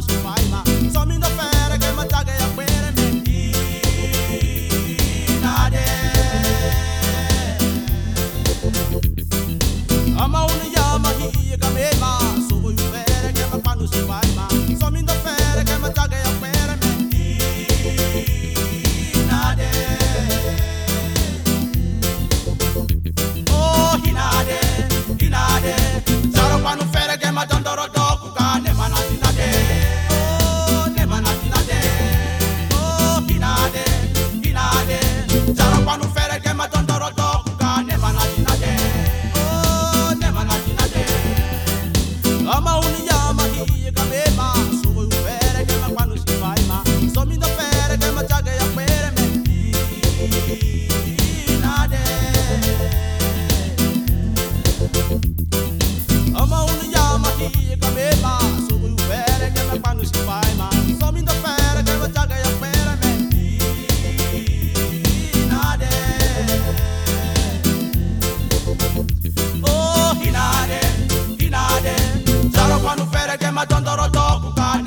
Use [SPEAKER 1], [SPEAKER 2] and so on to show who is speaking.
[SPEAKER 1] si fai ma so mi da fere che ma taga ya quere me nade ama una yama hi ka me ma so vo fere che ma quando si fai ma so mi da fere che ma taga ya quere me nade oh hinade hinade zaro quando fere che ma tandoro doku ka ne manati nade oh ne manati nade oh hinade hinade zaro quando fere che ma tandoro doku ka ne manati nade oh ne manati nade ama uni yama hi ka me ma so vo fere che ma quando si fai ma so mi da fere che ma taga ya quere me nade ama una yama hi ka me ma so vo fere che ma quando si fai ma so mi da fere che ma taga ya quere me nade oh hinade hinade zaro quando fere che ma tondoro toku ka